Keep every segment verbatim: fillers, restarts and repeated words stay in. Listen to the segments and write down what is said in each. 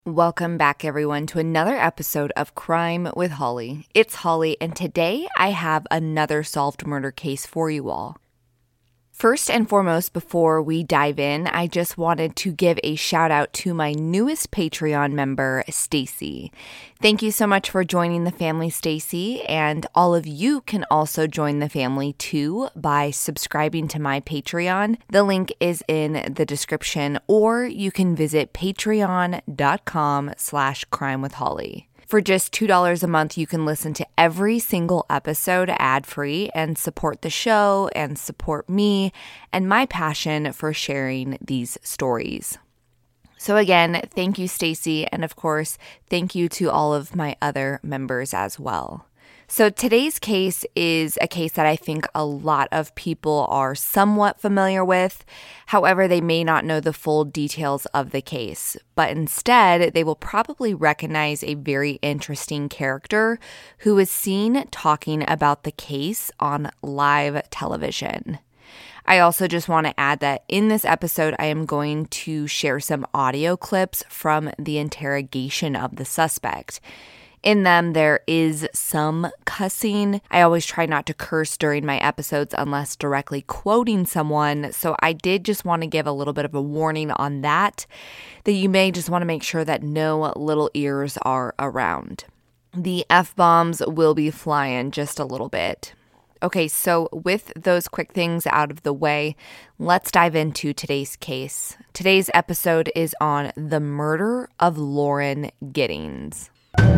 Welcome back, everyone, to another episode of Crime with Holly. It's Holly, and today I have another solved murder case for you all. First and foremost, before we dive in, I just wanted to give a shout out to my newest Patreon member, Stacy. Thank you so much for joining the family, Stacy, and all of you can also join the family too by subscribing to my Patreon. The link is in the description, or you can visit patreon.com slash crime with Holly. For just two dollars a month, you can listen to every single episode ad-free and support the show and support me and my passion for sharing these stories. So again, thank you, Stacy, and of course, thank you to all of my other members as well. So today's case is a case that I think a lot of people are somewhat familiar with. However, they may not know the full details of the case, but instead they will probably recognize a very interesting character who is seen talking about the case on live television. I also just want to add that in this episode, I am going to share some audio clips from the interrogation of the suspect. In them, there is some cussing. I always try not to curse during my episodes unless directly quoting someone, so I did just want to give a little bit of a warning on that, that you may just want to make sure that no little ears are around. The F-bombs will be flying just a little bit. Okay, so with those quick things out of the way, let's dive into today's case. Today's episode is on the murder of Lauren Giddings.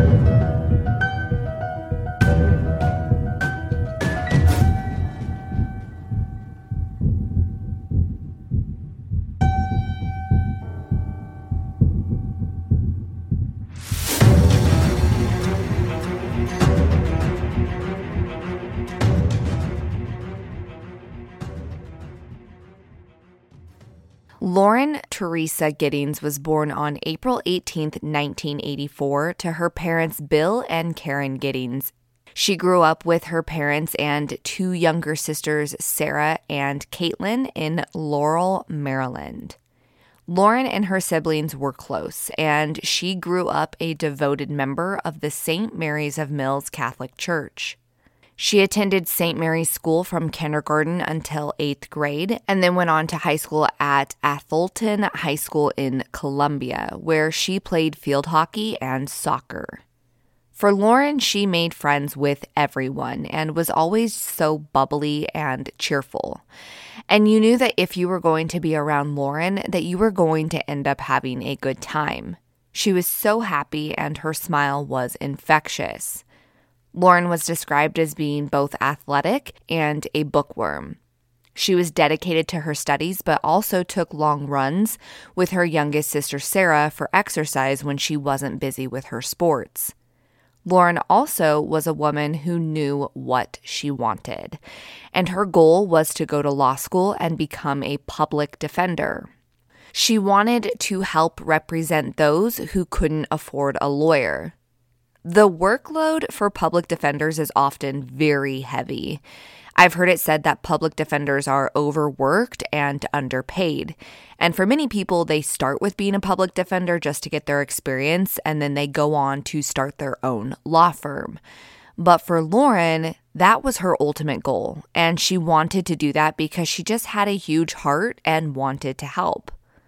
Lauren Teresa Giddings was born on April eighteenth, nineteen eighty-four, to her parents Bill and Karen Giddings. She grew up with her parents and two younger sisters, Sarah and Caitlin, in Laurel, Maryland. Lauren and her siblings were close, and she grew up a devoted member of the Saint Mary's of Mills Catholic Church. She attended Saint Mary's School from kindergarten until eighth grade, and then went on to high school at Atholton High School in Columbia, where she played field hockey and soccer. For Lauren, she made friends with everyone and was always so bubbly and cheerful. And you knew that if you were going to be around Lauren, that you were going to end up having a good time. She was so happy, and her smile was infectious. Lauren was described as being both athletic and a bookworm. She was dedicated to her studies, but also took long runs with her youngest sister Sarah for exercise when she wasn't busy with her sports. Lauren also was a woman who knew what she wanted, and her goal was to go to law school and become a public defender. She wanted to help represent those who couldn't afford a lawyer. The workload for public defenders is often very heavy. I've heard it said that public defenders are overworked and underpaid. And for many people, they start with being a public defender just to get their experience, and then they go on to start their own law firm. But for Lauren, that was her ultimate goal, and she wanted to do that because she just had a huge heart and wanted to help.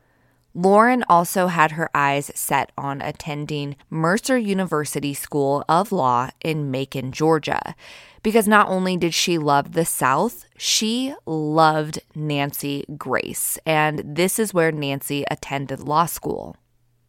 Lauren also had her eyes set on attending Mercer University School of Law in Macon, Georgia, because not only did she love the South, she loved Nancy Grace, and this is where Nancy attended law school.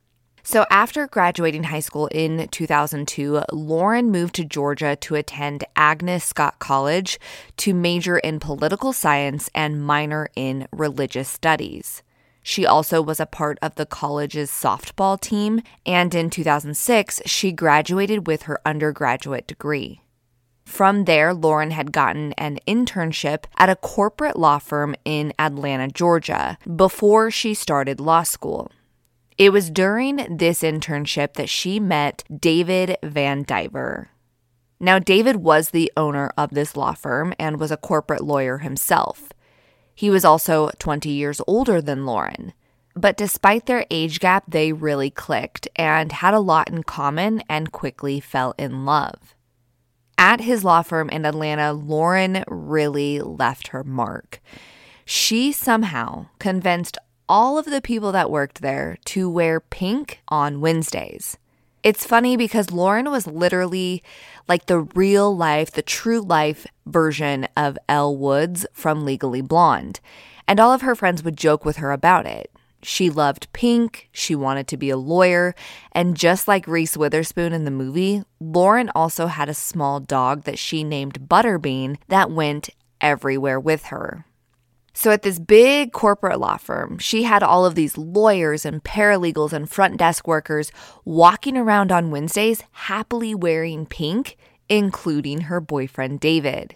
So after graduating high school in two thousand two, Lauren moved to Georgia to attend Agnes Scott College to major in political science and minor in religious studies. She also was a part of the college's softball team, and in two thousand six, she graduated with her undergraduate degree. From there, Lauren had gotten an internship at a corporate law firm in Atlanta, Georgia, before she started law school. It was during this internship that she met David Van Diver. Now, David was the owner of this law firm and was a corporate lawyer himself. He was also twenty years older than Lauren. But despite their age gap, they really clicked and had a lot in common and quickly fell in love. At his law firm in Atlanta, Lauren really left her mark. She somehow convinced all of the people that worked there to wear pink on Wednesdays. It's funny because Lauren was literally like the real life, the true life version of Elle Woods from Legally Blonde. And all of her friends would joke with her about it. She loved pink, she wanted to be a lawyer, and just like Reese Witherspoon in the movie, Lauren also had a small dog that she named Butterbean that went everywhere with her. So at this big corporate law firm, she had all of these lawyers and paralegals and front desk workers walking around on Wednesdays happily wearing pink, including her boyfriend David.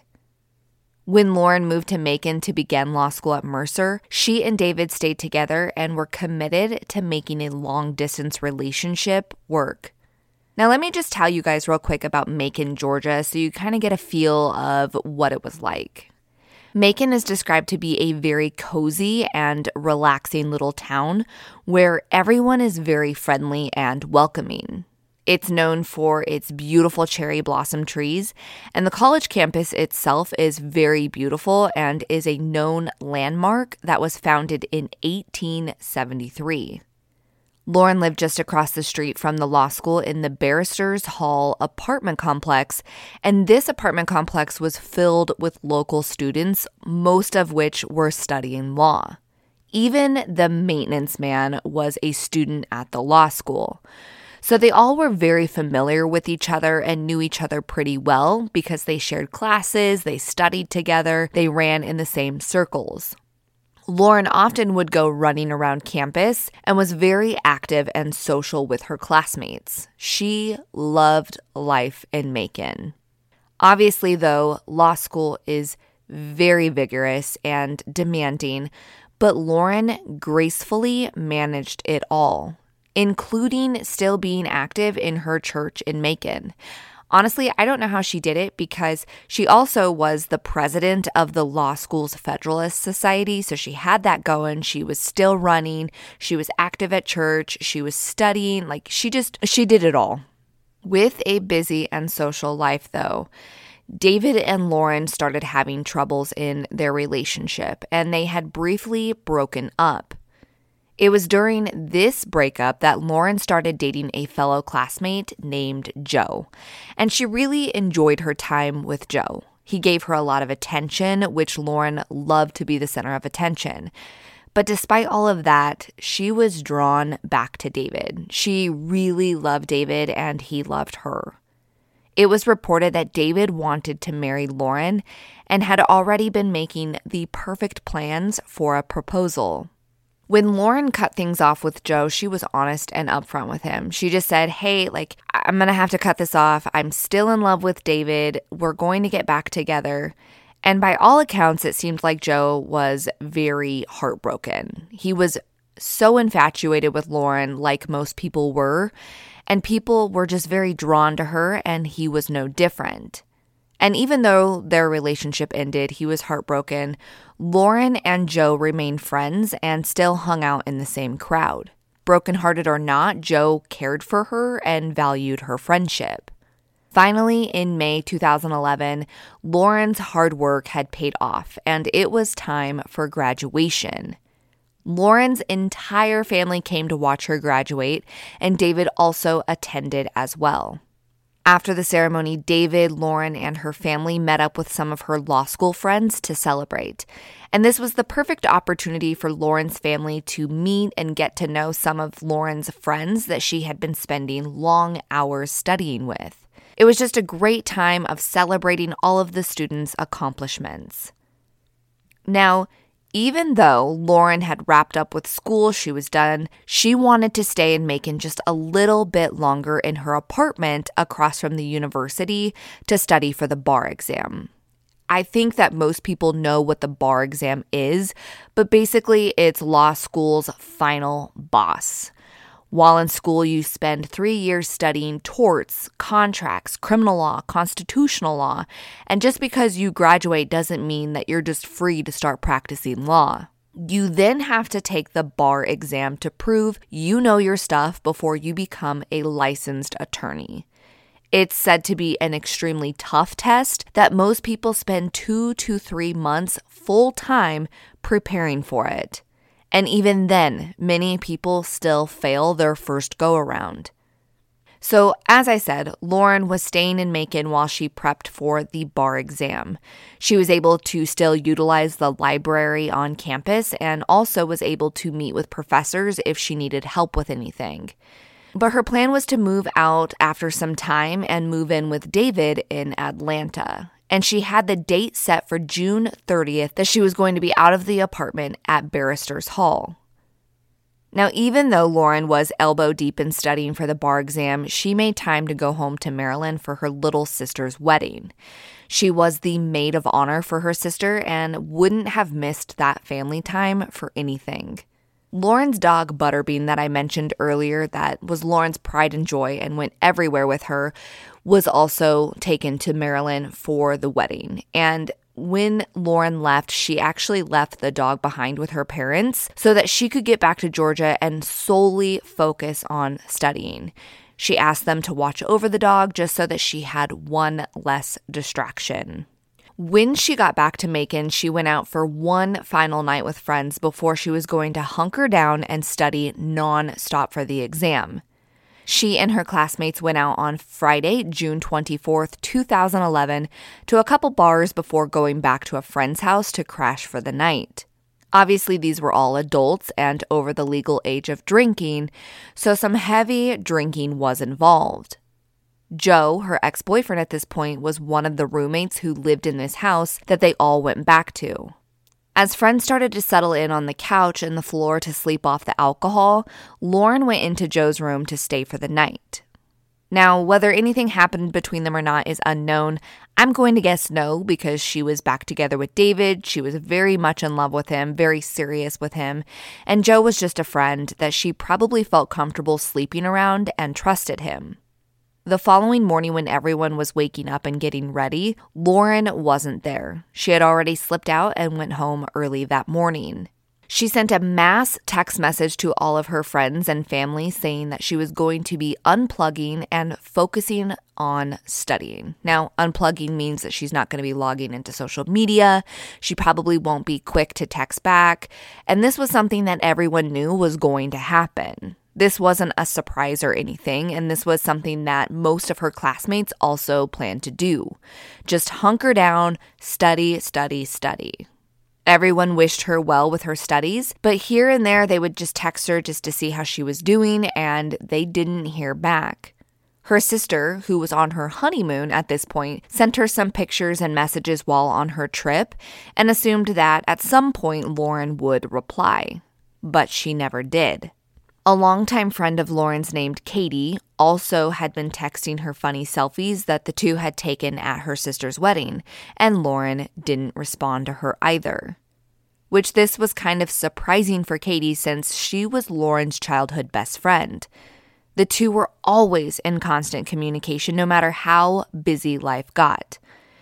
When Lauren moved to Macon to begin law school at Mercer, she and David stayed together and were committed to making a long-distance relationship work. Now, let me just tell you guys real quick about Macon, Georgia, so you kind of get a feel of what it was like. Macon is described to be a very cozy and relaxing little town where everyone is very friendly and welcoming. It's known for its beautiful cherry blossom trees, and the college campus itself is very beautiful and is a known landmark that was founded in eighteen seventy-three. Lauren lived just across the street from the law school in the Barristers Hall apartment complex, and this apartment complex was filled with local students, most of which were studying law. Even the maintenance man was a student at the law school. So they all were very familiar with each other and knew each other pretty well because they shared classes, they studied together, they ran in the same circles. Lauren often would go running around campus and was very active and social with her classmates. She loved life in Macon. Obviously, though, law school is very vigorous and demanding, but Lauren gracefully managed it all, including still being active in her church in Macon. Honestly, I don't know how she did it because she also was the president of the law school's Federalist Society, so she had that going. She was still running. She was active at church. She was studying. Like, she just, she did it all. With a busy and social life, though, David and Lauren started having troubles in their relationship, and they had briefly broken up. It was during this breakup that Lauren started dating a fellow classmate named Joe, and she really enjoyed her time with Joe. He gave her a lot of attention, which Lauren loved to be the center of attention. But despite all of that, she was drawn back to David. She really loved David, and he loved her. It was reported that David wanted to marry Lauren and had already been making the perfect plans for a proposal. When Lauren cut things off with Joe, she was honest and upfront with him. She just said, hey, like, I'm going to have to cut this off. I'm still in love with David. We're going to get back together. And by all accounts, it seemed like Joe was very heartbroken. He was so infatuated with Lauren, like most people were, and people were just very drawn to her, and he was no different. And even though their relationship ended, he was heartbroken. Lauren and Joe remained friends and still hung out in the same crowd. Brokenhearted or not, Joe cared for her and valued her friendship. Finally, in May two thousand eleven, Lauren's hard work had paid off, and it was time for graduation. Lauren's entire family came to watch her graduate, and David also attended as well. After the ceremony, David, Lauren, and her family met up with some of her law school friends to celebrate. And this was the perfect opportunity for Lauren's family to meet and get to know some of Lauren's friends that she had been spending long hours studying with. It was just a great time of celebrating all of the students' accomplishments. Now, even though Lauren had wrapped up with school, she was done, she wanted to stay in Macon just a little bit longer in her apartment across from the university to study for the bar exam. I think that most people know what the bar exam is, but basically it's law school's final boss. While in school, you spend three years studying torts, contracts, criminal law, constitutional law, and just because you graduate doesn't mean that you're just free to start practicing law. You then have to take the bar exam to prove you know your stuff before you become a licensed attorney. It's said to be an extremely tough test that most people spend two to three months full-time preparing for it. And even then, many people still fail their first go-around. So, as I said, Lauren was staying in Macon while she prepped for the bar exam. She was able to still utilize the library on campus and also was able to meet with professors if she needed help with anything. But her plan was to move out after some time and move in with David in Atlanta. And she had the date set for June thirtieth that she was going to be out of the apartment at Barristers Hall. Now, even though Lauren was elbow deep in studying for the bar exam, she made time to go home to Maryland for her little sister's wedding. She was the maid of honor for her sister and wouldn't have missed that family time for anything. Lauren's dog, Butterbean, that I mentioned earlier, that was Lauren's pride and joy and went everywhere with her, was also taken to Maryland for the wedding. And when Lauren left, she actually left the dog behind with her parents so that she could get back to Georgia and solely focus on studying. She asked them to watch over the dog just so that she had one less distraction. When she got back to Macon, she went out for one final night with friends before she was going to hunker down and study non-stop for the exam. She and her classmates went out on Friday, June twenty-fourth, two thousand eleven, to a couple bars before going back to a friend's house to crash for the night. Obviously, these were all adults and over the legal age of drinking, so some heavy drinking was involved. Joe, her ex-boyfriend at this point, was one of the roommates who lived in this house that they all went back to. As friends started to settle in on the couch and the floor to sleep off the alcohol, Lauren went into Joe's room to stay for the night. Now, whether anything happened between them or not is unknown. I'm going to guess no, because she was back together with David. She was very much in love with him, very serious with him, and Joe was just a friend that she probably felt comfortable sleeping around and trusted him. The following morning, when everyone was waking up and getting ready, Lauren wasn't there. She had already slipped out and went home early that morning. She sent a mass text message to all of her friends and family saying that she was going to be unplugging and focusing on studying. Now, unplugging means that she's not going to be logging into social media. She probably won't be quick to text back. And this was something that everyone knew was going to happen. This wasn't a surprise or anything, and this was something that most of her classmates also planned to do. Just hunker down, study, study, study. Everyone wished her well with her studies, but here and there they would just text her just to see how she was doing, and they didn't hear back. Her sister, who was on her honeymoon at this point, sent her some pictures and messages while on her trip and assumed that at some point Lauren would reply, but she never did. A longtime friend of Lauren's named Katie also had been texting her funny selfies that the two had taken at her sister's wedding, and Lauren didn't respond to her either. Which this was kind of surprising for Katie since she was Lauren's childhood best friend. The two were always in constant communication no matter how busy life got.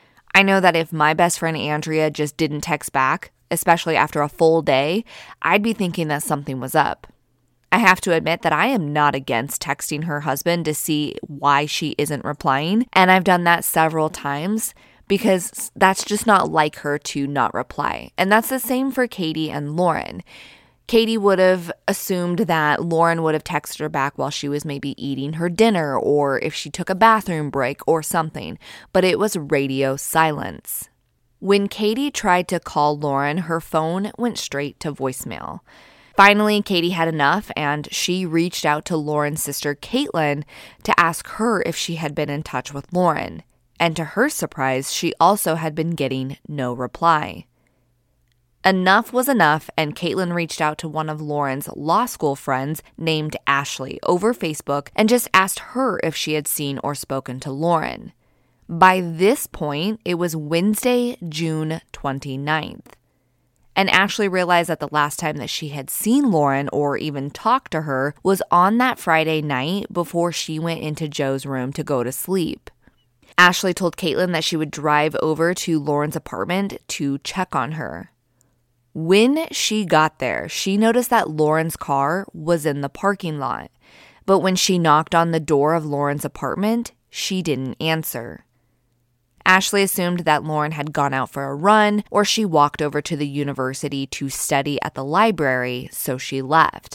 I know that if my best friend Andrea just didn't text back, especially after a full day, I'd be thinking that something was up. I have to admit that I am not against texting her husband to see why she isn't replying, and I've done that several times because that's just not like her to not reply. And that's the same for Katie and Lauren. Katie would have assumed that Lauren would have texted her back while she was maybe eating her dinner or if she took a bathroom break or something, but it was radio silence. When Katie tried to call Lauren, her phone went straight to voicemail. Finally, Katie had enough, and she reached out to Lauren's sister, Caitlin, to ask her if she had been in touch with Lauren. And to her surprise, she also had been getting no reply. Enough was enough, and Caitlin reached out to one of Lauren's law school friends named Ashley over Facebook and just asked her if she had seen or spoken to Lauren. By this point, it was Wednesday, June twenty-ninth. And Ashley realized that the last time that she had seen Lauren or even talked to her was on that Friday night before she went into Joe's room to go to sleep. Ashley told Caitlin that she would drive over to Lauren's apartment to check on her. When she got there, she noticed that Lauren's car was in the parking lot. But when she knocked on the door of Lauren's apartment, she didn't answer. Ashley assumed that Lauren had gone out for a run or she walked over to the university to study at the library, so she left.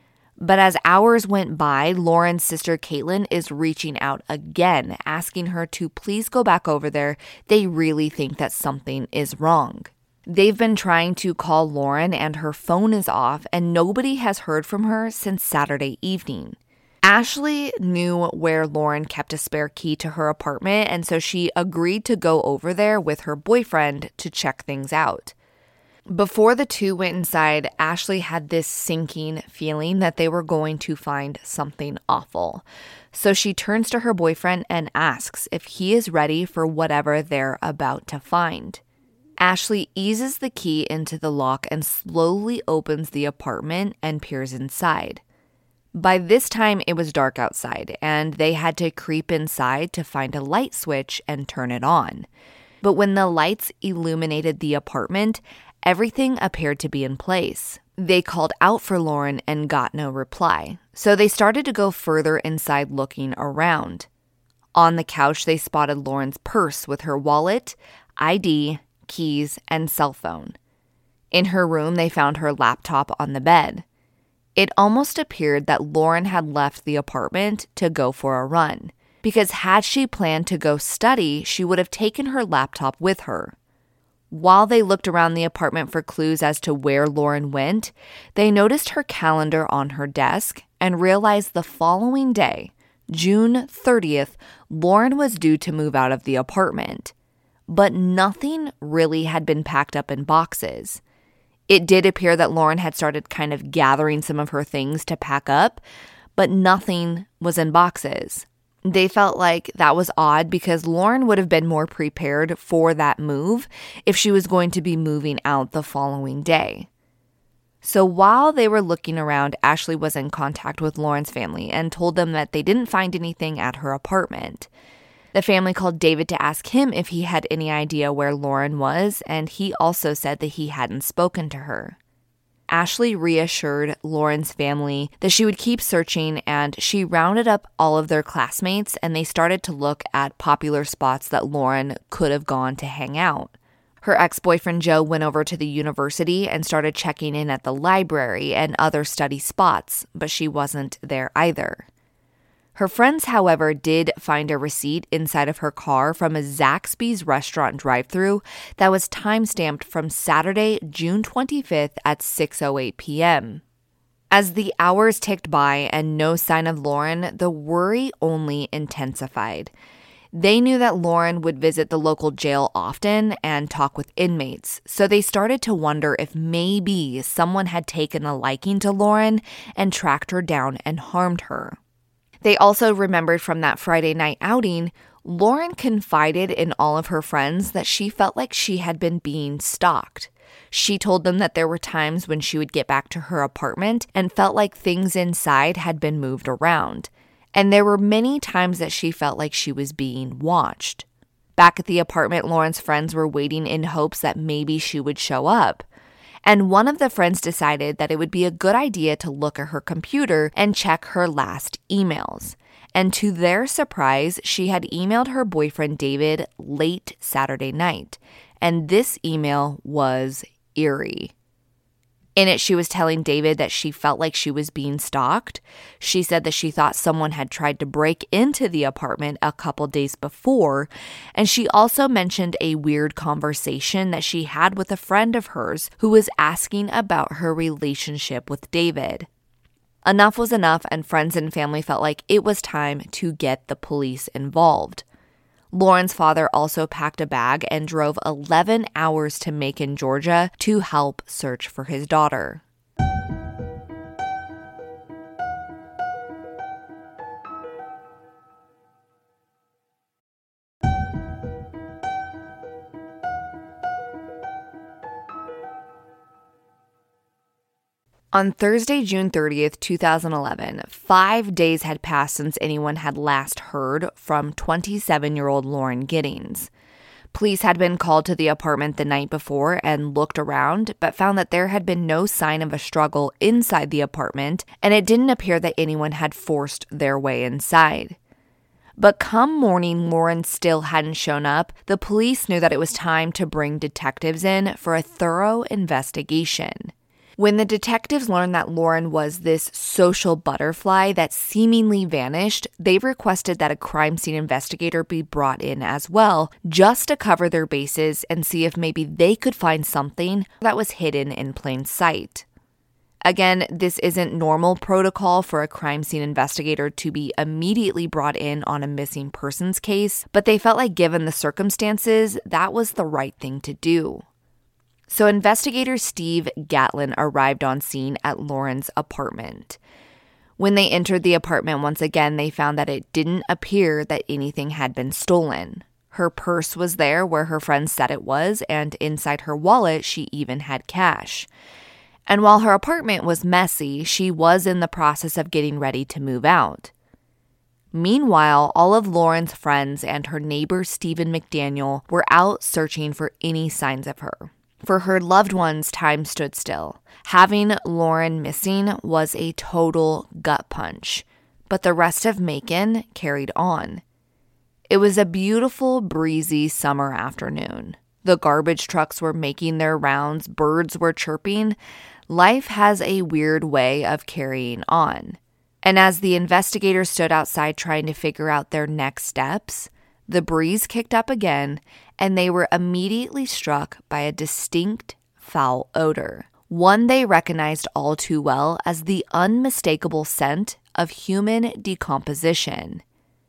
But as hours went by, Lauren's sister Caitlin is reaching out again, asking her to please go back over there. They really think that something is wrong. They've been trying to call Lauren and her phone is off, and nobody has heard from her since Saturday evening. Ashley knew where Lauren kept a spare key to her apartment, and so she agreed to go over there with her boyfriend to check things out. Before the two went inside, Ashley had this sinking feeling that they were going to find something awful. So she turns to her boyfriend and asks if he is ready for whatever they're about to find. Ashley eases the key into the lock and slowly opens the apartment and peers inside. By this time, it was dark outside, and they had to creep inside to find a light switch and turn it on. But when the lights illuminated the apartment, everything appeared to be in place. They called out for Lauren and got no reply, so they started to go further inside looking around. On the couch, they spotted Lauren's purse with her wallet, I D, keys, and cell phone. In her room, they found her laptop on the bed. It almost appeared that Lauren had left the apartment to go for a run, because had she planned to go study, she would have taken her laptop with her. While they looked around the apartment for clues as to where Lauren went, they noticed her calendar on her desk and realized the following day, June thirtieth, Lauren was due to move out of the apartment. But nothing really had been packed up in boxes. It did appear that Lauren had started kind of gathering some of her things to pack up, but nothing was in boxes. They felt like that was odd because Lauren would have been more prepared for that move if she was going to be moving out the following day. So while they were looking around, Ashley was in contact with Lauren's family and told them that they didn't find anything at her apartment. The family called David to ask him if he had any idea where Lauren was, and he also said that he hadn't spoken to her. Ashley reassured Lauren's family that she would keep searching, and she rounded up all of their classmates, and they started to look at popular spots that Lauren could have gone to hang out. Her ex-boyfriend Joe went over to the university and started checking in at the library and other study spots, but she wasn't there either. Her friends, however, did find a receipt inside of her car from a Zaxby's restaurant drive-thru that was time-stamped from Saturday, June twenty-fifth at six oh eight p.m. As the hours ticked by and no sign of Lauren, the worry only intensified. They knew that Lauren would visit the local jail often and talk with inmates, so they started to wonder if maybe someone had taken a liking to Lauren and tracked her down and harmed her. They also remembered from that Friday night outing, Lauren confided in all of her friends that she felt like she had been being stalked. She told them that there were times when she would get back to her apartment and felt like things inside had been moved around. And there were many times that she felt like she was being watched. Back at the apartment, Lauren's friends were waiting in hopes that maybe she would show up. And one of the friends decided that it would be a good idea to look at her computer and check her last emails. And to their surprise, she had emailed her boyfriend David late Saturday night. And this email was eerie. In it, she was telling David that she felt like she was being stalked. She said that she thought someone had tried to break into the apartment a couple days before. And she also mentioned a weird conversation that she had with a friend of hers who was asking about her relationship with David. Enough was enough, and friends and family felt like it was time to get the police involved. Lauren's father also packed a bag and drove eleven hours to Macon, Georgia, to help search for his daughter. On Thursday, June thirtieth, twenty eleven, five days had passed since anyone had last heard from twenty-seven-year-old Lauren Giddings. Police had been called to the apartment the night before and looked around, but found that there had been no sign of a struggle inside the apartment, and it didn't appear that anyone had forced their way inside. But come morning, Lauren still hadn't shown up. The police knew that it was time to bring detectives in for a thorough investigation. When the detectives learned that Lauren was this social butterfly that seemingly vanished, they requested that a crime scene investigator be brought in as well, just to cover their bases and see if maybe they could find something that was hidden in plain sight. Again, this isn't normal protocol for a crime scene investigator to be immediately brought in on a missing persons case, but they felt like given the circumstances, that was the right thing to do. So investigator Steve Gatlin arrived on scene at Lauren's apartment. When they entered the apartment once again, they found that it didn't appear that anything had been stolen. Her purse was there where her friend said it was, and inside her wallet, she even had cash. And while her apartment was messy, she was in the process of getting ready to move out. Meanwhile, all of Lauren's friends and her neighbor Stephen McDaniel were out searching for any signs of her. For her loved ones, time stood still. Having Lauren missing was a total gut punch, but the rest of Macon carried on. It was a beautiful, breezy summer afternoon. The garbage trucks were making their rounds, birds were chirping. Life has a weird way of carrying on. And as the investigators stood outside trying to figure out their next steps, the breeze kicked up again, and they were immediately struck by a distinct foul odor, one they recognized all too well as the unmistakable scent of human decomposition.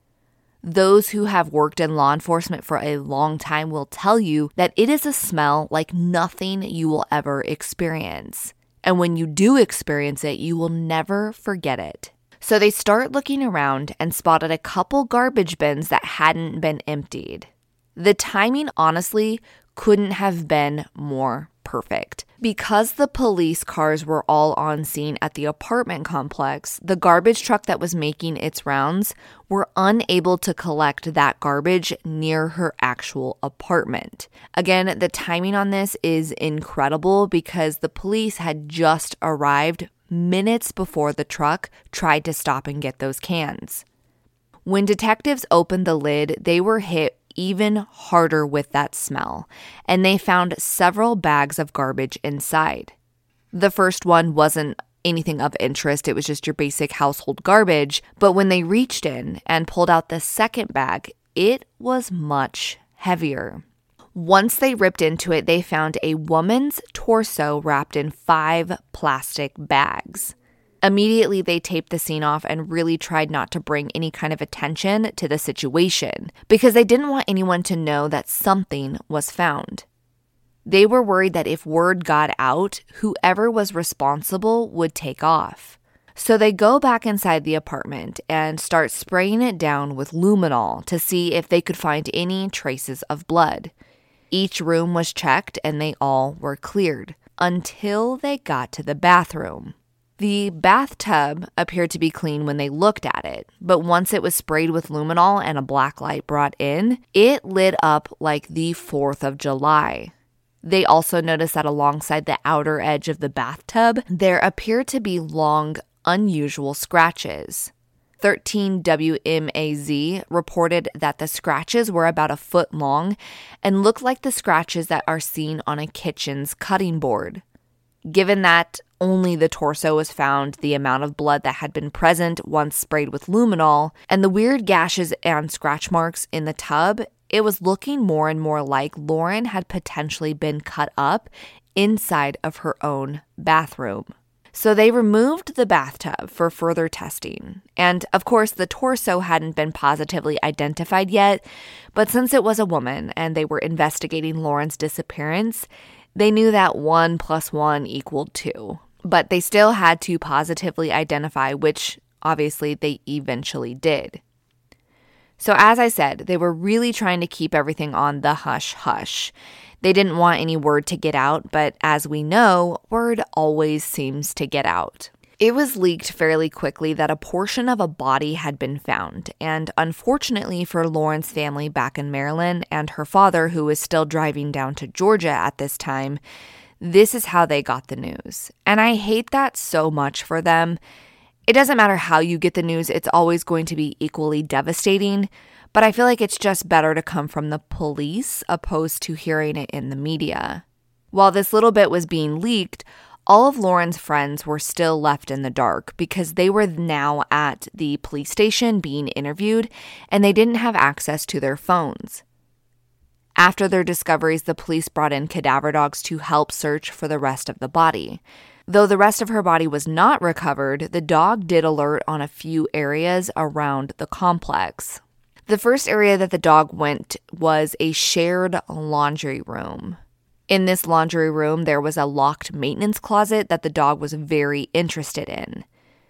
Those who have worked in law enforcement for a long time will tell you that it is a smell like nothing you will ever experience. And when you do experience it, you will never forget it. So they start looking around and spotted a couple garbage bins that hadn't been emptied. The timing, honestly, couldn't have been more perfect. Because the police cars were all on scene at the apartment complex, the garbage truck that was making its rounds were unable to collect that garbage near her actual apartment. Again, the timing on this is incredible because the police had just arrived minutes before the truck tried to stop and get those cans. When detectives opened the lid, they were hit even harder with that smell, and they found several bags of garbage inside. The first one wasn't anything of interest, it was just your basic household garbage, but when they reached in and pulled out the second bag, it was much heavier. Once they ripped into it, they found a woman's torso wrapped in five plastic bags. Immediately, they taped the scene off and really tried not to bring any kind of attention to the situation because they didn't want anyone to know that something was found. They were worried that if word got out, whoever was responsible would take off. So they go back inside the apartment and start spraying it down with luminol to see if they could find any traces of blood. Each room was checked and they all were cleared until they got to the bathroom. The bathtub appeared to be clean when they looked at it, but once it was sprayed with luminol and a black light brought in, it lit up like the fourth of July. They also noticed that alongside the outer edge of the bathtub, there appeared to be long, unusual scratches. thirteen W M A Z reported that the scratches were about a foot long and looked like the scratches that are seen on a kitchen's cutting board. Given that only the torso was found, the amount of blood that had been present once sprayed with luminol, and the weird gashes and scratch marks in the tub, it was looking more and more like Lauren had potentially been cut up inside of her own bathroom. So they removed the bathtub for further testing. And of course, the torso hadn't been positively identified yet, but since it was a woman and they were investigating Lauren's disappearance, they knew that one plus one equaled two. But they still had to positively identify, which obviously they eventually did. So as I said, they were really trying to keep everything on the hush-hush. They didn't want any word to get out, but as we know, word always seems to get out. It was leaked fairly quickly that a portion of a body had been found, and unfortunately for Lauren's family back in Maryland and her father, who was still driving down to Georgia at this time, this is how they got the news. And I hate that so much for them. It doesn't matter how you get the news, it's always going to be equally devastating, but I feel like it's just better to come from the police opposed to hearing it in the media. While this little bit was being leaked, all of Lauren's friends were still left in the dark because they were now at the police station being interviewed and they didn't have access to their phones. After their discoveries, the police brought in cadaver dogs to help search for the rest of the body. Though the rest of her body was not recovered, the dog did alert on a few areas around the complex. The first area that the dog went was a shared laundry room. In this laundry room, there was a locked maintenance closet that the dog was very interested in.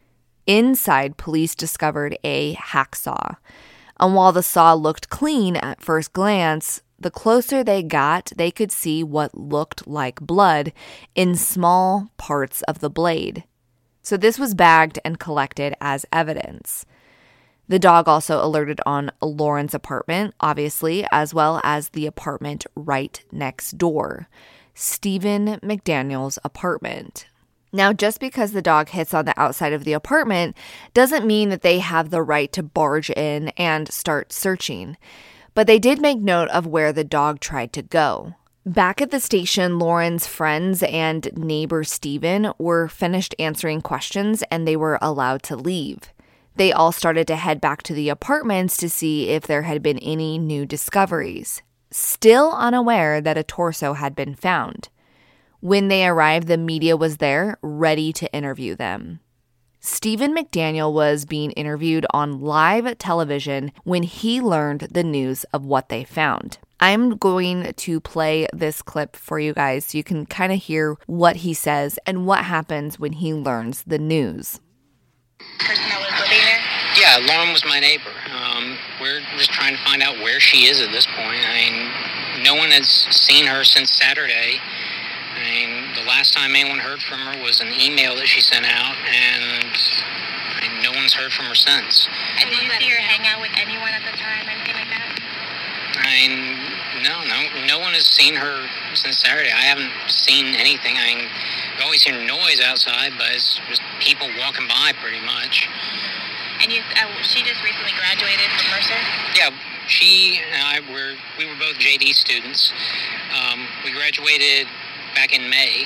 Inside, police discovered a hacksaw. And while the saw looked clean at first glance, the closer they got, they could see what looked like blood in small parts of the blade. So this was bagged and collected as evidence. The dog also alerted on Lauren's apartment, obviously, as well as the apartment right next door, Stephen McDaniel's apartment. Now, just because the dog hits on the outside of the apartment doesn't mean that they have the right to barge in and start searching. But they did make note of where the dog tried to go. Back at the station, Lauren's friends and neighbor Stephen were finished answering questions and they were allowed to leave. They all started to head back to the apartments to see if there had been any new discoveries, still unaware that a torso had been found. When they arrived, the media was there, ready to interview them. Stephen McDaniel was being interviewed on live television when he learned the news of what they found. I'm going to play this clip for you guys so you can kind of hear what he says and what happens when he learns the news. Person that was living there? Yeah, Lauren was my neighbor. Um, we're just trying to find out where she is at this point. I mean, no one has seen her since Saturday. I mean, the last time anyone heard from her was an email that she sent out, and I mean, no one's heard from her since. And did you see her hang out with anyone at the time, anything like that? I mean, no, no, no one has seen her since Saturday. I haven't seen anything. I mean, you always hear noise outside, but it's just people walking by pretty much. And you, uh, she just recently graduated from Mercer? Yeah, she and I were, we were both J D students. Um, we graduated back in May.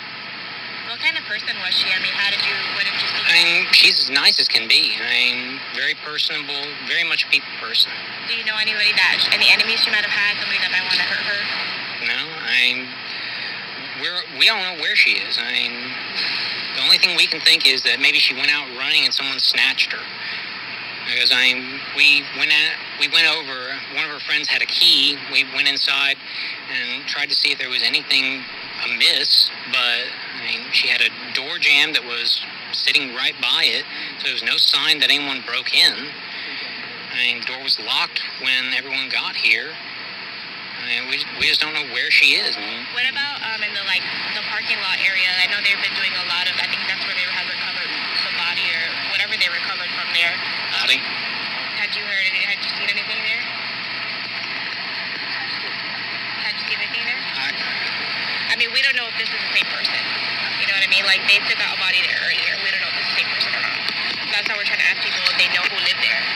What kind of person was she? I mean, how did you, what did you see? I mean, she's as nice as can be. I mean, very personable, very much a people person. Do you know anybody that, any enemies she might have had, somebody that might want to hurt her? No, I mean, we're, we don't know where she is. I mean, the only thing we can think is that maybe she went out running and someone snatched her. Because I mean, we went at, we went over, one of her friends had a key, we went inside and tried to see if there was anything amiss, but I mean, she had a door jamb that was sitting right by it, so there was no sign that anyone broke in. I mean, the door was locked when everyone got here. I mean, we, we just don't know where she is. What about um, in the like the parking lot area? I know they've been doing a lot of, I think that's where they had recovered the body or whatever they recovered from there. Body? Had you heard any, had you seen anything there? Had you seen anything there? I, I mean, we don't know if this is the same person. You know what I mean? Like, they took out a body there earlier. We don't know if it's the same person or not. That's how we're trying to ask people if they know who lived there.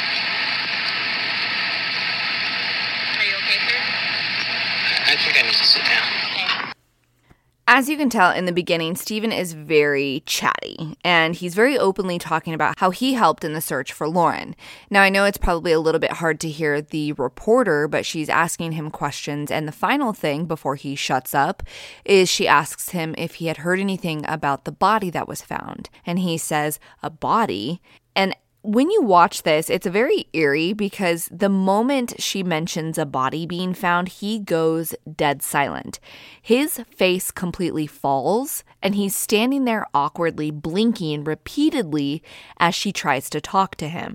Are you okay, sir? I think I need to sit down. Okay. As you can tell in the beginning, Stephen is very chatty, and he's very openly talking about how he helped in the search for Lauren. Now, I know it's probably a little bit hard to hear the reporter, but she's asking him questions, and the final thing before he shuts up is she asks him if he had heard anything about the body that was found, and he says, a body? And when you watch this, it's very eerie because the moment she mentions a body being found, he goes dead silent. His face completely falls, and he's standing there awkwardly blinking repeatedly as she tries to talk to him.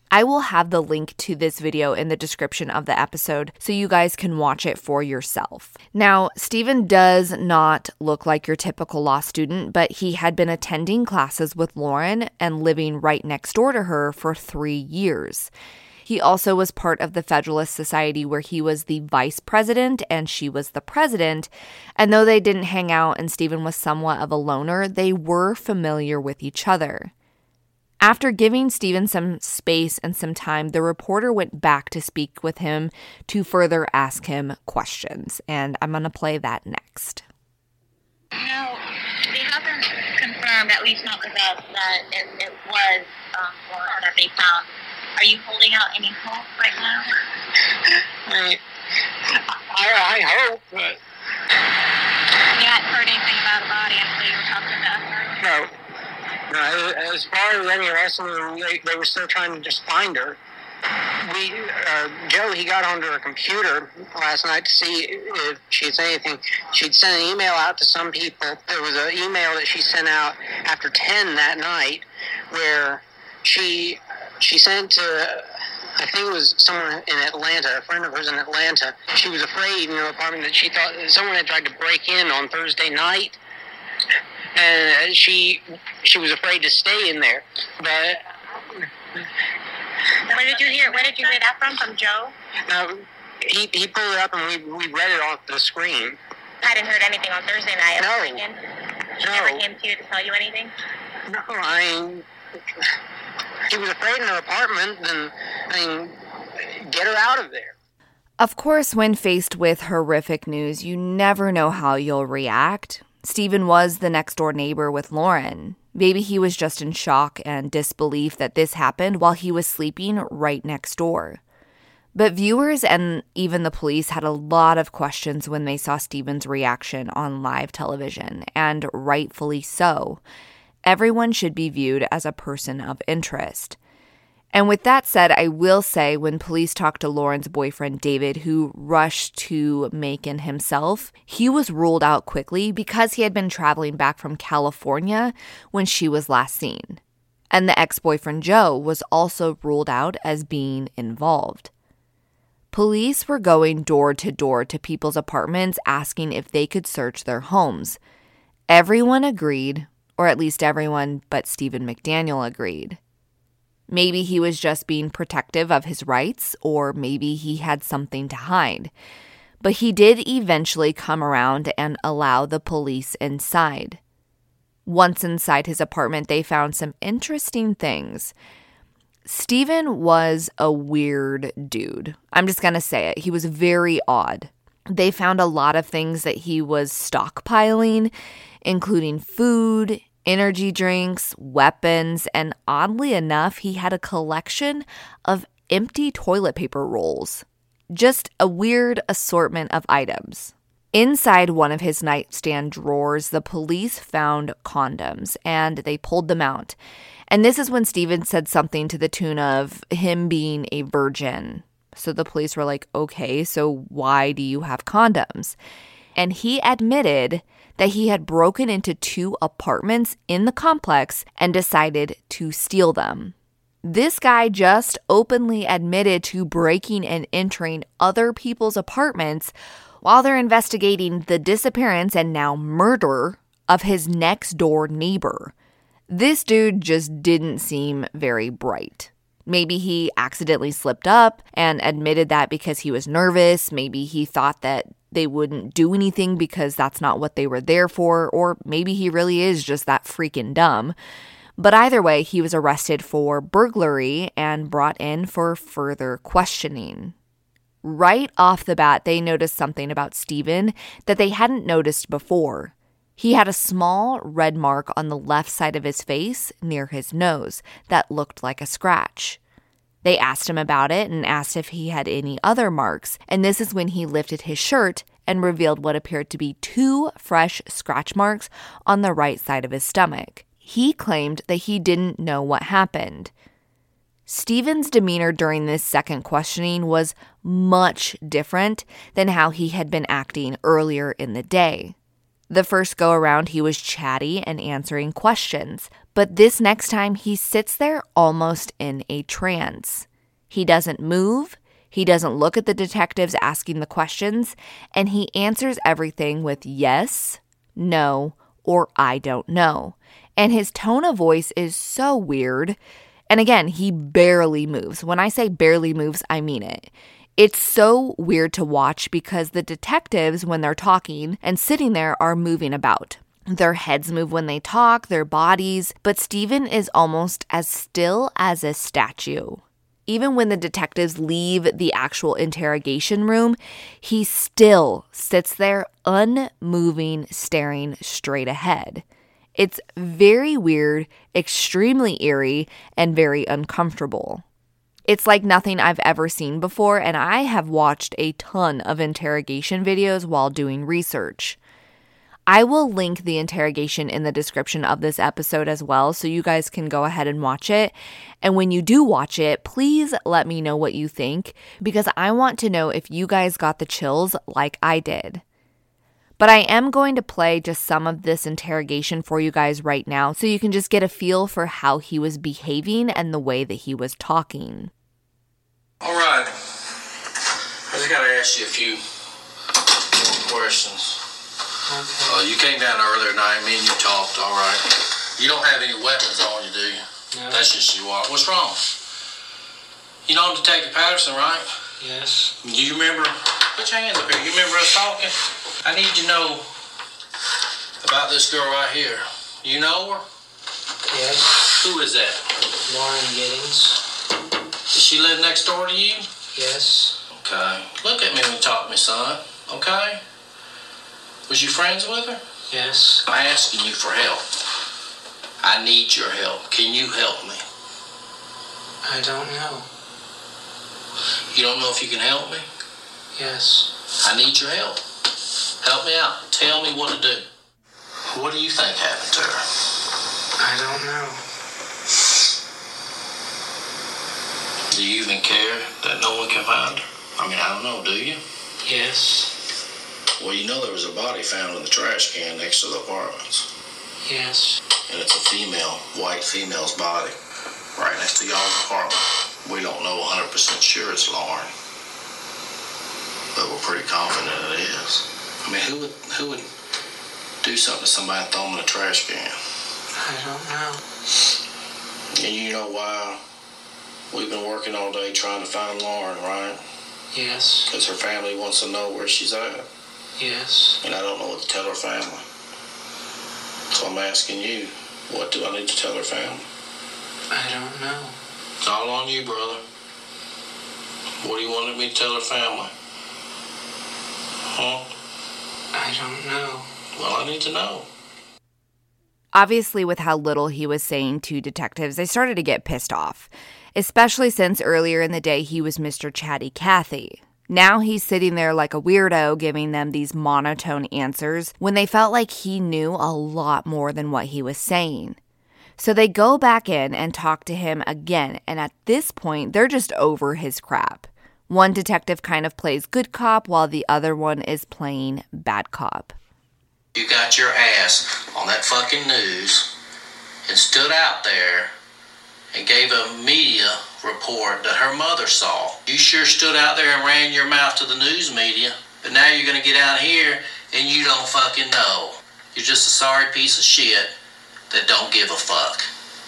I will have the link to this video in the description of the episode so you guys can watch it for yourself. Now, Steven does not look like your typical law student, but he had been attending classes with Lauren and living right next door to her for three years. He also was part of the Federalist Society where he was the vice president and she was the president. And though they didn't hang out and Steven was somewhat of a loner, they were familiar with each other. After giving Steven some space and some time, the reporter went back to speak with him to further ask him questions. And I'm going to play that next. No, they haven't confirmed, at least not with us, that it, it was um, Lauren that they found. Are you holding out any hope right now? I, I, I hope, but... You hadn't heard anything about a body until you were talking to us? No. No, as far as any rest of them, they, they were still trying to just find her. We, uh, Joe, he got onto her computer last night to see if she had said anything. She'd sent an email out to some people. There was an email that she sent out after ten that night where she she sent to, I think it was someone in Atlanta, a friend of hers in Atlanta. She was afraid in her apartment that she thought that someone had tried to break in on Thursday night. And she she was afraid to stay in there. But where did you hear? Where did you hear that from? From Joe? No, he he pulled it up and we we read it off the screen. I didn't heard anything on Thursday night. No. She no. never came to you to tell you anything? No, I mean, she was afraid in her apartment. Then I mean, get her out of there. Of course, when faced with horrific news, you never know how you'll react. Steven was the next-door neighbor with Lauren. Maybe he was just in shock and disbelief that this happened while he was sleeping right next door. But viewers and even the police had a lot of questions when they saw Steven's reaction on live television, and rightfully so. Everyone should be viewed as a person of interest. And with that said, I will say when police talked to Lauren's boyfriend, David, who rushed to Macon himself, he was ruled out quickly because he had been traveling back from California when she was last seen. And the ex-boyfriend, Joe, was also ruled out as being involved. Police were going door to door to people's apartments asking if they could search their homes. Everyone agreed, or at least everyone but Steven McDaniel agreed. Maybe he was just being protective of his rights, or maybe he had something to hide. But he did eventually come around and allow the police inside. Once inside his apartment, they found some interesting things. Steven was a weird dude. I'm just going to say it. He was very odd. They found a lot of things that he was stockpiling, including food, energy drinks, weapons, and oddly enough, he had a collection of empty toilet paper rolls. Just a weird assortment of items. Inside one of his nightstand drawers, the police found condoms, and they pulled them out. And this is when Steven said something to the tune of him being a virgin. So the police were like, okay, so why do you have condoms? And he admitted that he had broken into two apartments in the complex and decided to steal them. This guy just openly admitted to breaking and entering other people's apartments while they're investigating the disappearance and now murder of his next door neighbor. This dude just didn't seem very bright. Maybe he accidentally slipped up and admitted that because he was nervous. Maybe he thought that they wouldn't do anything because that's not what they were there for, or maybe he really is just that freaking dumb. But either way, he was arrested for burglary and brought in for further questioning. Right off the bat, they noticed something about Steven that they hadn't noticed before. He had a small red mark on the left side of his face near his nose that looked like a scratch. They asked him about it and asked if he had any other marks, and this is when he lifted his shirt and revealed what appeared to be two fresh scratch marks on the right side of his stomach. He claimed that he didn't know what happened. Steven's demeanor during this second questioning was much different than how he had been acting earlier in the day. The first go around, he was chatty and answering questions, but this next time he sits there almost in a trance. He doesn't move, he doesn't look at the detectives asking the questions, and he answers everything with yes, no, or I don't know. And his tone of voice is so weird. And again, he barely moves. When I say barely moves, I mean it. It's so weird to watch because the detectives, when they're talking and sitting there, are moving about. Their heads move when they talk, their bodies, but Stephen is almost as still as a statue. Even when the detectives leave the actual interrogation room, he still sits there unmoving, staring straight ahead. It's very weird, extremely eerie, and very uncomfortable. It's like nothing I've ever seen before, and I have watched a ton of interrogation videos while doing research. I will link the interrogation in the description of this episode as well, so you guys can go ahead and watch it. And when you do watch it, please let me know what you think, because I want to know if you guys got the chills like I did. But I am going to play just some of this interrogation for you guys right now, so you can just get a feel for how he was behaving and the way that he was talking. All right. I just got to ask you a few more questions. Okay. Uh, you came down earlier tonight, me and you talked, all right. You don't have any weapons on you, do you? No. That's just you are. What's wrong? You know Detective Patterson, right? Yes. Do you remember? Put your hands up here. You remember us talking? I need to know about this girl right here. You know her? Yes. Who is that? Lauren Giddings. Does she live next door to you? Yes. Okay. Look at me when you talk to me, son. Okay? Was you friends with her? Yes. I'm asking you for help. I need your help. Can you help me? I don't know. You don't know if you can help me? Yes. I need your help. Help me out. Tell me what to do. What do you think happened to her? I don't know. Do you even care that no one can find her? I mean, I don't know, do you? Yes. Well, you know there was a body found in the trash can next to the apartments. Yes. And it's a female, white female's body, right next to y'all's apartment. We don't know one hundred percent sure it's Lauren, but we're pretty confident it is. I mean, who would who would do something to somebody and throw them in a trash can? I don't know. And you know why we've been working all day trying to find Lauren, right? Yes. Because her family wants to know where she's at. Yes. And I don't know what to tell her family. So I'm asking you, what do I need to tell her family? I don't know. It's all on you, brother. What do you want me to tell her family? Huh? I don't know. Well, I need to know. Obviously, with how little he was saying to detectives, they started to get pissed off, especially since earlier in the day he was Mister Chatty Cathy. Now he's sitting there like a weirdo giving them these monotone answers when they felt like he knew a lot more than what he was saying. So they go back in and talk to him again, and at this point, they're just over his crap. One detective kind of plays good cop while the other one is playing bad cop. You got your ass on that fucking news and stood out there and gave a media report that her mother saw. You sure stood out there and ran your mouth to the news media, but now you're gonna get out here and you don't fucking know. You're just a sorry piece of shit that don't give a fuck.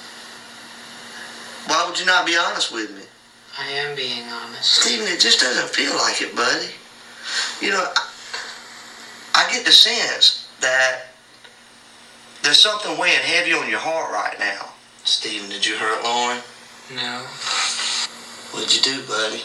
Why would you not be honest with me? I am being honest. Stephen, it just doesn't feel like it, buddy. You know, I, I get the sense that there's something weighing heavy on your heart right now. Stephen, did you hurt Lauren? No. What'd you do, buddy?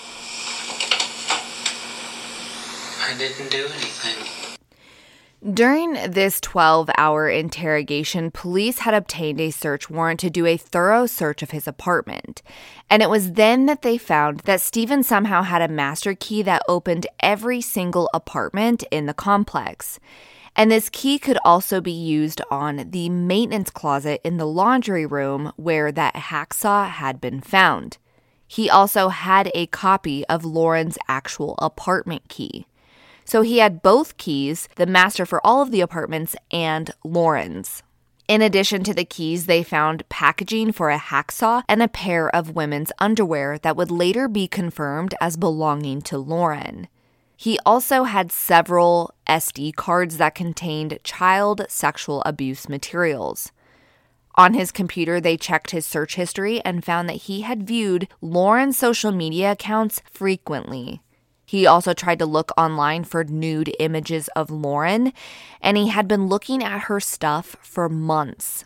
I didn't do anything. During this twelve-hour interrogation, police had obtained a search warrant to do a thorough search of his apartment. And it was then that they found that Stephen somehow had a master key that opened every single apartment in the complex. And this key could also be used on the maintenance closet in the laundry room where that hacksaw had been found. He also had a copy of Lauren's actual apartment key. So he had both keys, the master for all of the apartments and Lauren's. In addition to the keys, they found packaging for a hacksaw and a pair of women's underwear that would later be confirmed as belonging to Lauren. He also had several S D cards that contained child sexual abuse materials. On his computer, they checked his search history and found that he had viewed Lauren's social media accounts frequently. He also tried to look online for nude images of Lauren, and he had been looking at her stuff for months.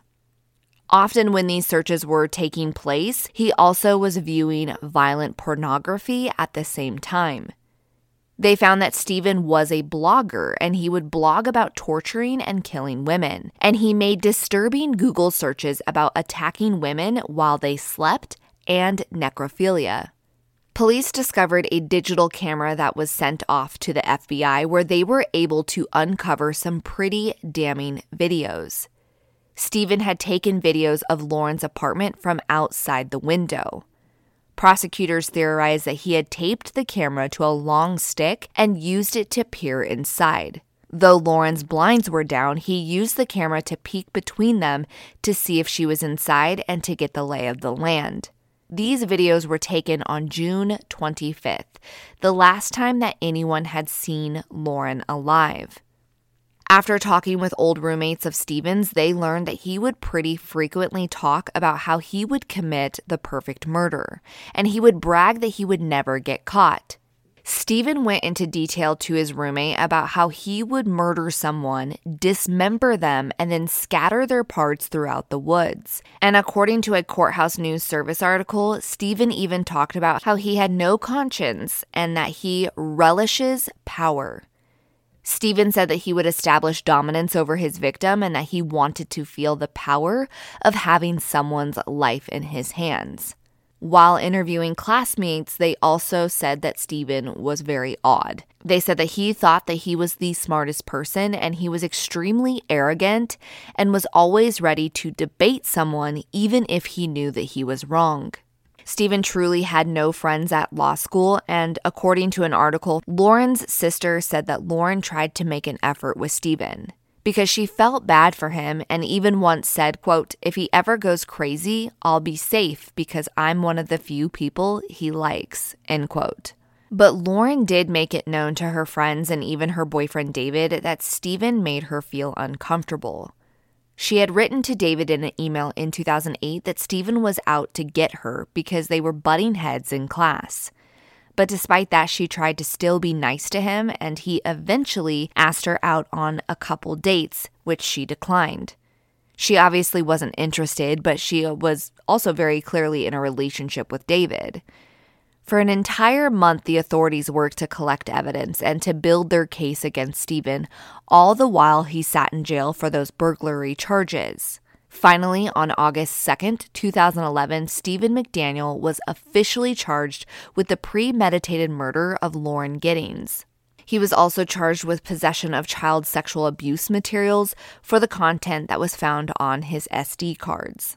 Often when these searches were taking place, he also was viewing violent pornography at the same time. They found that Stephen was a blogger, and he would blog about torturing and killing women. And he made disturbing Google searches about attacking women while they slept and necrophilia. Police discovered a digital camera that was sent off to the F B I where they were able to uncover some pretty damning videos. Stephen had taken videos of Lauren's apartment from outside the window. Prosecutors theorized that he had taped the camera to a long stick and used it to peer inside. Though Lauren's blinds were down, he used the camera to peek between them to see if she was inside and to get the lay of the land. These videos were taken on June twenty-fifth, the last time that anyone had seen Lauren alive. After talking with old roommates of Stephen's, they learned that he would pretty frequently talk about how he would commit the perfect murder, and he would brag that he would never get caught. Stephen went into detail to his roommate about how he would murder someone, dismember them, and then scatter their parts throughout the woods. And according to a Courthouse News Service article, Stephen even talked about how he had no conscience and that he relishes power. Stephen said that he would establish dominance over his victim and that he wanted to feel the power of having someone's life in his hands. While interviewing classmates, they also said that Stephen was very odd. They said that he thought that he was the smartest person and he was extremely arrogant and was always ready to debate someone even if he knew that he was wrong. Stephen truly had no friends at law school, and according to an article, Lauren's sister said that Lauren tried to make an effort with Stephen because she felt bad for him and even once said, quote, "If he ever goes crazy, I'll be safe because I'm one of the few people he likes," end quote. But Lauren did make it known to her friends and even her boyfriend David that Stephen made her feel uncomfortable. She had written to David in an email in two thousand eight that Stephen was out to get her because they were butting heads in class. But despite that, she tried to still be nice to him, and he eventually asked her out on a couple dates, which she declined. She obviously wasn't interested, but she was also very clearly in a relationship with David. For an entire month, the authorities worked to collect evidence and to build their case against Stephen, all the while he sat in jail for those burglary charges. Finally, on August second, two thousand eleven, Stephen McDaniel was officially charged with the premeditated murder of Lauren Giddings. He was also charged with possession of child sexual abuse materials for the content that was found on his S D cards.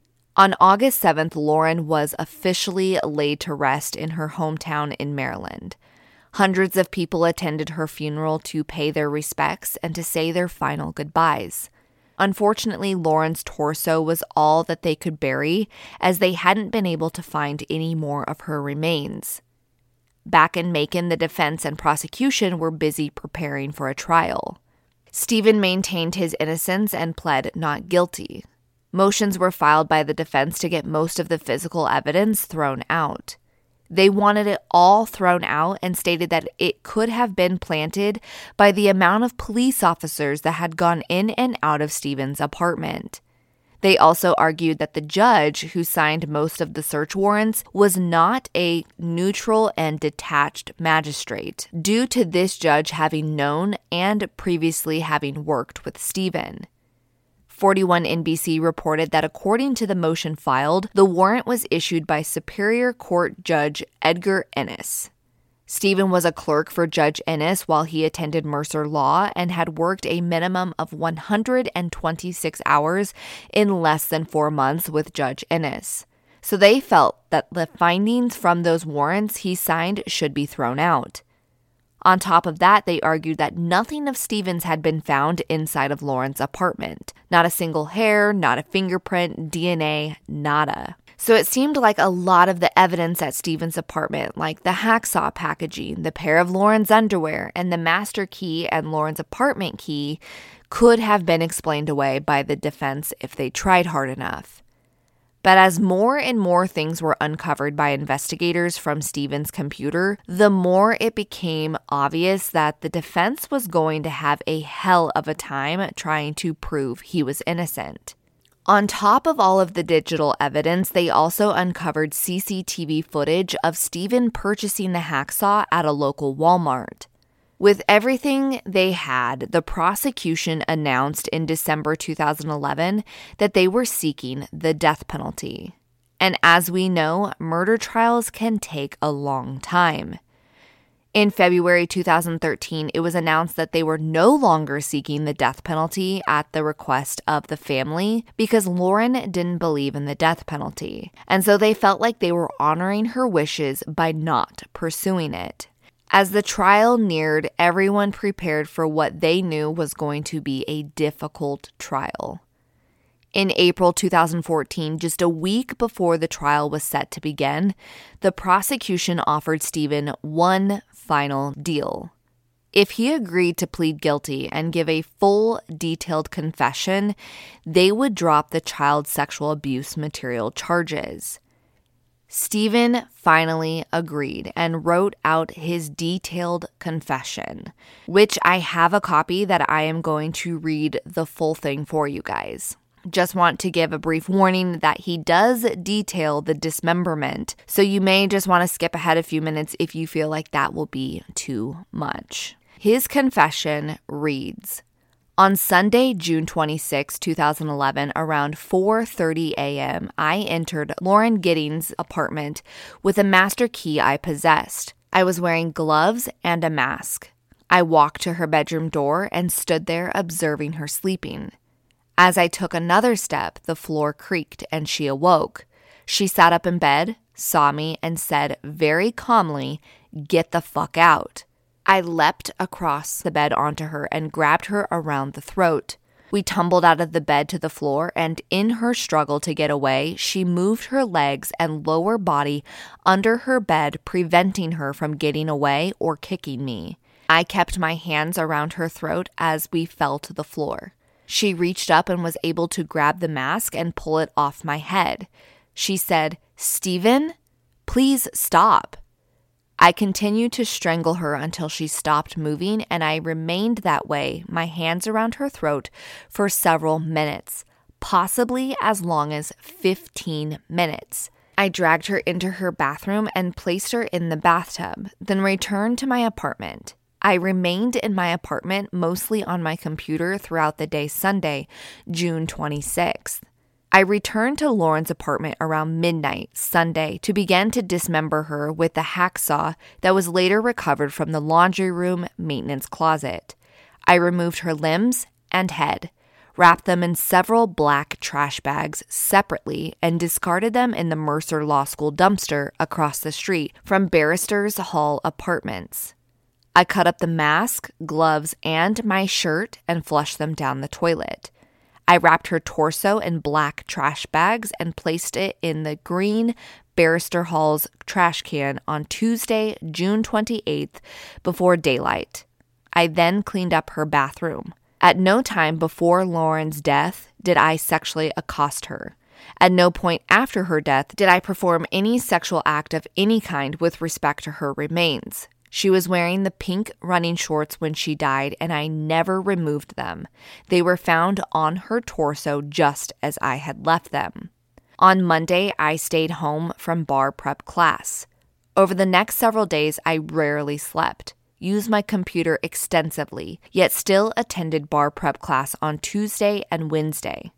On August seventh, Lauren was officially laid to rest in her hometown in Maryland. Hundreds of people attended her funeral to pay their respects and to say their final goodbyes. Unfortunately, Lauren's torso was all that they could bury, as they hadn't been able to find any more of her remains. Back in Macon, the defense and prosecution were busy preparing for a trial. Stephen maintained his innocence and pled not guilty. Motions were filed by the defense to get most of the physical evidence thrown out. They wanted it all thrown out and stated that it could have been planted by the amount of police officers that had gone in and out of Stephen's apartment. They also argued that the judge who signed most of the search warrants was not a neutral and detached magistrate, due to this judge having known and previously having worked with Stephen. forty-one N B C reported that according to the motion filed, the warrant was issued by Superior Court Judge Edgar Ennis. Stephen was a clerk for Judge Ennis while he attended Mercer Law and had worked a minimum of one hundred twenty-six hours in less than four months with Judge Ennis. So they felt that the findings from those warrants he signed should be thrown out. On top of that, they argued that nothing of Stephen's had been found inside of Lauren's apartment. Not a single hair, not a fingerprint, D N A, nada. So it seemed like a lot of the evidence at Stephen's apartment, like the hacksaw packaging, the pair of Lauren's underwear, and the master key and Lauren's apartment key, could have been explained away by the defense if they tried hard enough. But as more and more things were uncovered by investigators from Stephen's computer, the more it became obvious that the defense was going to have a hell of a time trying to prove he was innocent. On top of all of the digital evidence, they also uncovered C C T V footage of Stephen purchasing the hacksaw at a local Walmart. With everything they had, the prosecution announced in December two thousand eleven that they were seeking the death penalty. And as we know, murder trials can take a long time. In February two thousand thirteen, it was announced that they were no longer seeking the death penalty at the request of the family because Lauren didn't believe in the death penalty. And so they felt like they were honoring her wishes by not pursuing it. As the trial neared, everyone prepared for what they knew was going to be a difficult trial. In April two thousand fourteen, just a week before the trial was set to begin, the prosecution offered Stephen one final deal. If he agreed to plead guilty and give a full, detailed confession, they would drop the child sexual abuse material charges. Stephen finally agreed and wrote out his detailed confession, which I have a copy that I am going to read the full thing for you guys. Just want to give a brief warning that he does detail the dismemberment, so you may just want to skip ahead a few minutes if you feel like that will be too much. His confession reads, "On Sunday, June twenty-sixth, twenty eleven, around four thirty a.m., I entered Lauren Giddings' apartment with a master key I possessed. I was wearing gloves and a mask. I walked to her bedroom door and stood there observing her sleeping. As I took another step, the floor creaked and she awoke. She sat up in bed, saw me, and said very calmly, 'Get the fuck out.' I leapt across the bed onto her and grabbed her around the throat. We tumbled out of the bed to the floor, and in her struggle to get away, she moved her legs and lower body under her bed, preventing her from getting away or kicking me. I kept my hands around her throat as we fell to the floor. She reached up and was able to grab the mask and pull it off my head. She said, 'Stephen, please stop.' I continued to strangle her until she stopped moving, and I remained that way, my hands around her throat, for several minutes, possibly as long as fifteen minutes. I dragged her into her bathroom and placed her in the bathtub, then returned to my apartment. I remained in my apartment, mostly on my computer, throughout the day Sunday, June twenty-sixth. I returned to Lauren's apartment around midnight Sunday to begin to dismember her with the hacksaw that was later recovered from the laundry room maintenance closet. I removed her limbs and head, wrapped them in several black trash bags separately, and discarded them in the Mercer Law School dumpster across the street from Barristers Hall Apartments. I cut up the mask, gloves, and my shirt and flushed them down the toilet. I wrapped her torso in black trash bags and placed it in the green Barrister Hall's trash can on Tuesday, June twenty-eighth, before daylight. I then cleaned up her bathroom. At no time before Lauren's death did I sexually accost her. At no point after her death did I perform any sexual act of any kind with respect to her remains. She was wearing the pink running shorts when she died, and I never removed them. They were found on her torso just as I had left them. On Monday, I stayed home from bar prep class. Over the next several days, I rarely slept, used my computer extensively, yet still attended bar prep class on Tuesday and Wednesday.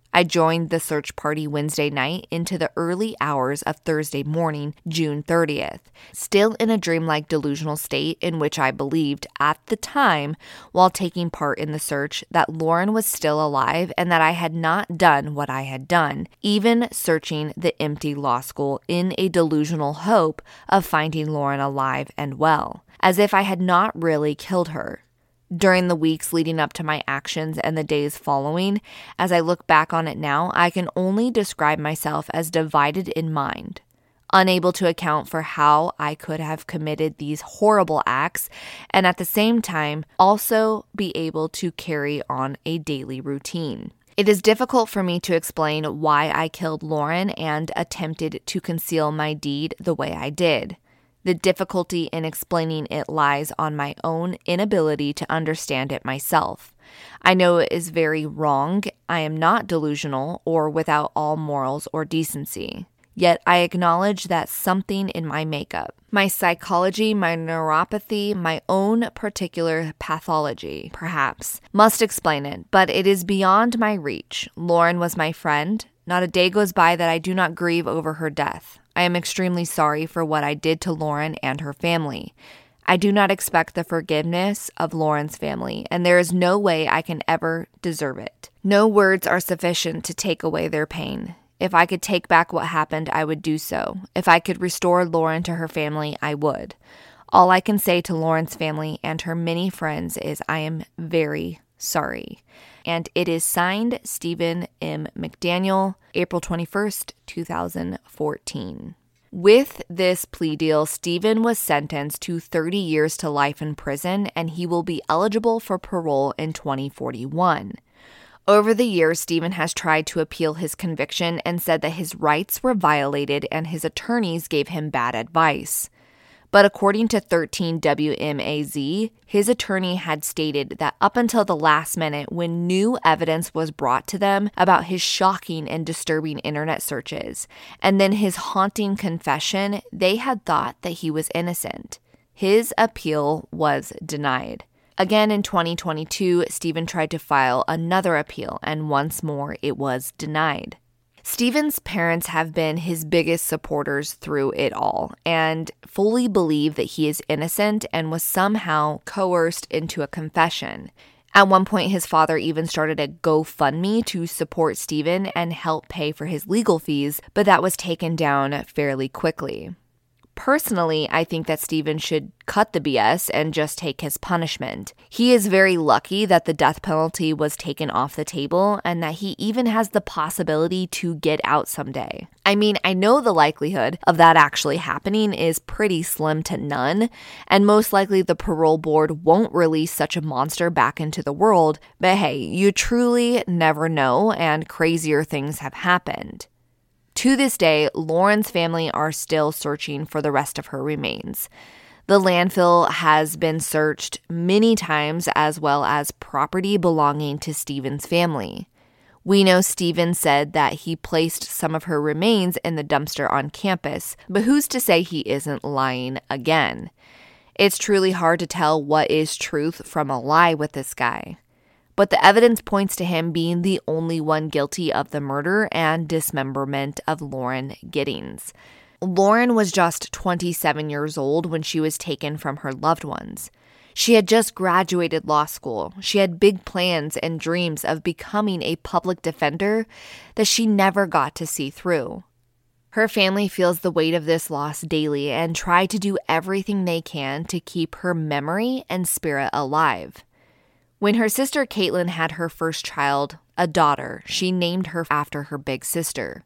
I joined the search party Wednesday night into the early hours of Thursday morning, June thirtieth, still in a dreamlike delusional state in which I believed at the time, while taking part in the search, that Lauren was still alive and that I had not done what I had done, even searching the empty law school in a delusional hope of finding Lauren alive and well, as if I had not really killed her. During the weeks leading up to my actions and the days following, as I look back on it now, I can only describe myself as divided in mind, unable to account for how I could have committed these horrible acts, and at the same time, also be able to carry on a daily routine. It is difficult for me to explain why I killed Lauren and attempted to conceal my deed the way I did. The difficulty in explaining it lies on my own inability to understand it myself. I know it is very wrong. I am not delusional or without all morals or decency. Yet I acknowledge that something in my makeup, my psychology, my neuropathy, my own particular pathology, perhaps, must explain it, but it is beyond my reach. Lauren was my friend. Not a day goes by that I do not grieve over her death. I am extremely sorry for what I did to Lauren and her family. I do not expect the forgiveness of Lauren's family, and there is no way I can ever deserve it. No words are sufficient to take away their pain. If I could take back what happened, I would do so. If I could restore Lauren to her family, I would. All I can say to Lauren's family and her many friends is I am very sorry. And it is signed Stephen M. McDaniel, April twenty-first, two thousand fourteen. With this plea deal, Stephen was sentenced to thirty years to life in prison, and he will be eligible for parole in twenty forty-one. Over the years, Stephen has tried to appeal his conviction and said that his rights were violated and his attorneys gave him bad advice. But according to thirteen W M A Z, his attorney had stated that up until the last minute, when new evidence was brought to them about his shocking and disturbing internet searches, and then his haunting confession, they had thought that he was innocent. His appeal was denied. Again in twenty twenty-two, Stephen tried to file another appeal, and once more it was denied. Stephen's parents have been his biggest supporters through it all and fully believe that he is innocent and was somehow coerced into a confession. At one point, his father even started a GoFundMe to support Stephen and help pay for his legal fees, but that was taken down fairly quickly. Personally, I think that Stephen should cut the B S and just take his punishment. He is very lucky that the death penalty was taken off the table and that he even has the possibility to get out someday. I mean, I know the likelihood of that actually happening is pretty slim to none, and most likely the parole board won't release such a monster back into the world, but hey, you truly never know, and crazier things have happened. To this day, Lauren's family are still searching for the rest of her remains. The landfill has been searched many times, as well as property belonging to Stephen's family. We know Stephen said that he placed some of her remains in the dumpster on campus, but who's to say he isn't lying again? It's truly hard to tell what is truth from a lie with this guy. But the evidence points to him being the only one guilty of the murder and dismemberment of Lauren Giddings. Lauren was just twenty-seven years old when she was taken from her loved ones. She had just graduated law school. She had big plans and dreams of becoming a public defender that she never got to see through. Her family feels the weight of this loss daily and try to do everything they can to keep her memory and spirit alive. When her sister Caitlin had her first child, a daughter, she named her after her big sister.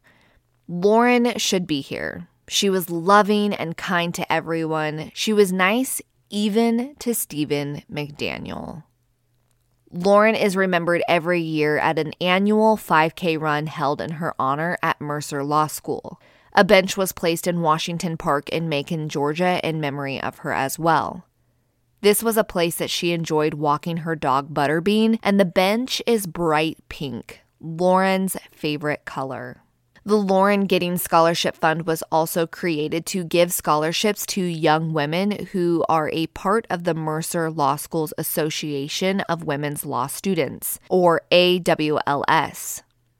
Lauren should be here. She was loving and kind to everyone. She was nice even to Stephen McDaniel. Lauren is remembered every year at an annual five K run held in her honor at Mercer Law School. A bench was placed in Washington Park in Macon, Georgia, in memory of her as well. This was a place that she enjoyed walking her dog Butterbean, and the bench is bright pink, Lauren's favorite color. The Lauren Giddings Scholarship Fund was also created to give scholarships to young women who are a part of the Mercer Law School's Association of Women's Law Students, or A W L S.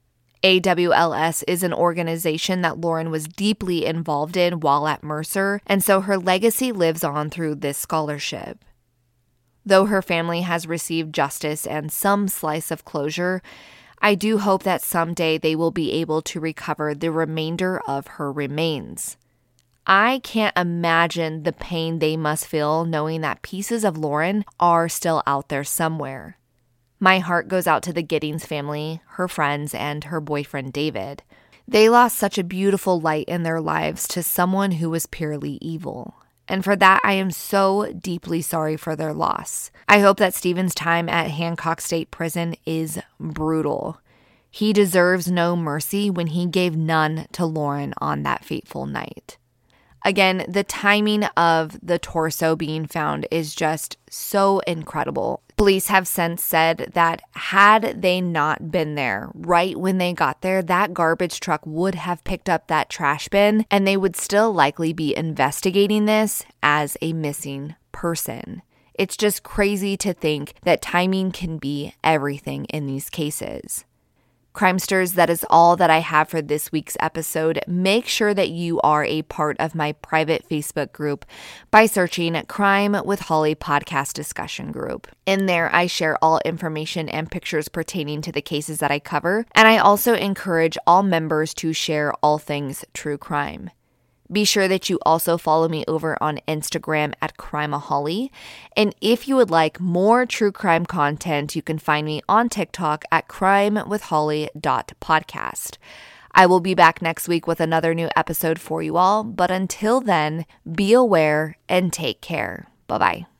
A W L S is an organization that Lauren was deeply involved in while at Mercer, and so her legacy lives on through this scholarship. Though her family has received justice and some slice of closure, I do hope that someday they will be able to recover the remainder of her remains. I can't imagine the pain they must feel knowing that pieces of Lauren are still out there somewhere. My heart goes out to the Giddings family, her friends, and her boyfriend David. They lost such a beautiful light in their lives to someone who was purely evil. And for that, I am so deeply sorry for their loss. I hope that Stephen's time at Hancock State Prison is brutal. He deserves no mercy when he gave none to Lauren on that fateful night. Again, the timing of the torso being found is just so incredible. Police have since said that had they not been there right when they got there, that garbage truck would have picked up that trash bin, and they would still likely be investigating this as a missing person. It's just crazy to think that timing can be everything in these cases. Crimesters, that is all that I have for this week's episode. Make sure that you are a part of my private Facebook group by searching Crime with Holly Podcast Discussion Group. In there, I share all information and pictures pertaining to the cases that I cover, and I also encourage all members to share all things true crime. Be sure that you also follow me over on Instagram at Crimeaholic. And if you would like more true crime content, you can find me on TikTok at crime with holly dot podcast. I will be back next week with another new episode for you all. But until then, be aware and take care. Bye-bye.